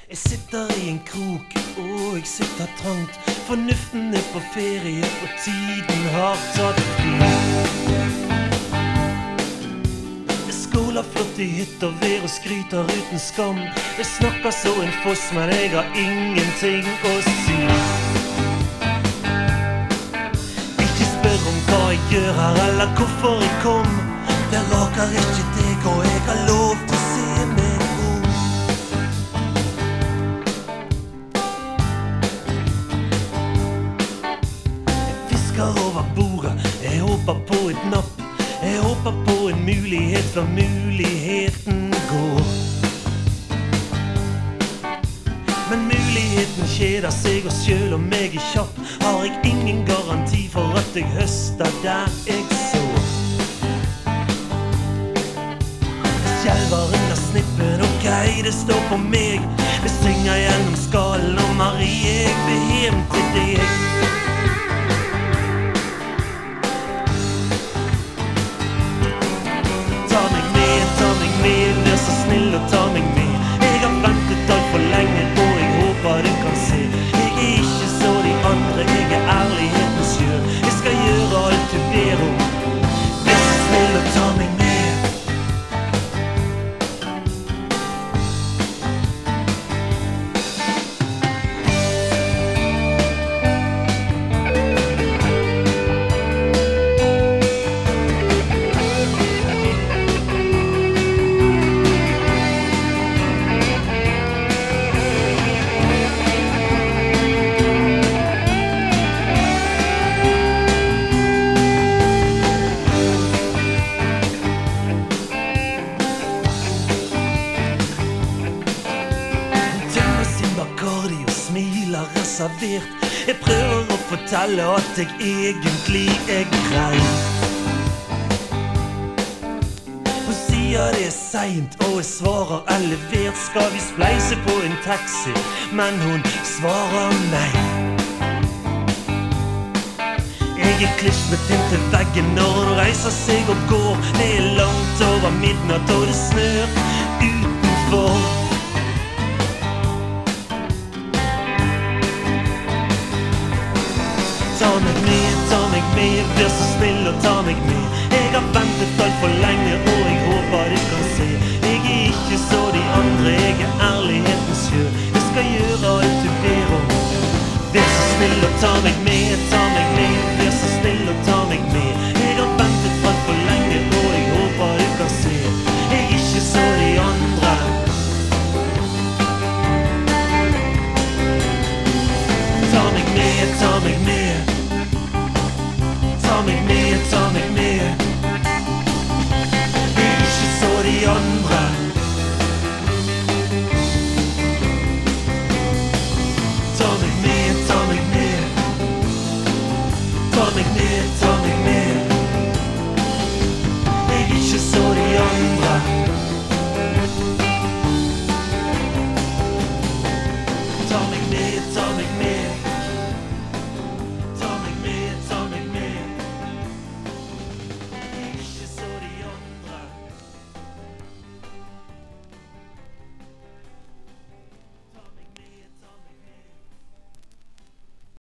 Jeg sitter i en krok, og jeg sitter trangt. Fornuften er på ferie, og tiden har tatt fri. Jeg skåler flott i hytter, ver og skryter uten skam. Jeg snakker så en foss, men jeg har ingenting å si. Ikke spør om hva jeg gjør her, eller hvorfor jeg kom. Det raker ikke deg, og jeg har lov til å se meg om. Jeg fisker over bordet, jeg håper på et napp. Jeg håper på en mulighet før muligheten går. Men muligheten kjeder seg, og selv om jeg er kjapp, har jeg ingen garanti for at jeg høster der jeg sår. Skjelver under snippen, ok, det står på meg. Jeg synger gjennom skalen, og Marie, jeg vil hjem til deg. Ta meg med, vær så snill og ta meg med. Jeg har ventet alt for lenge, og jeg håper du kan se. Jeg er ikke så de andre, jeg er ærlighetens sjøl. Jeg skal gjøre alt du ber om, vær så snill og ta meg med. Jeg prøver å fortelle at jeg egentlig er grei. Hun sier det er sent, og jeg svarer elevert. Skal vi spleise på en taxi? Men hun svarer nei. Jeg er klistret inn til veggen når hun reiser seg og går. Det er langt over midnatt, og det snør utenfor. Ta meg med, vær så snill og ta meg med. Jeg har ventet alt for lenge, og jeg håper du kan se. Jeg er ikke så de andre, jeg er ærlighetens sjøl. Jeg skal gjøre alt du ber om, vær så snill og ta meg med.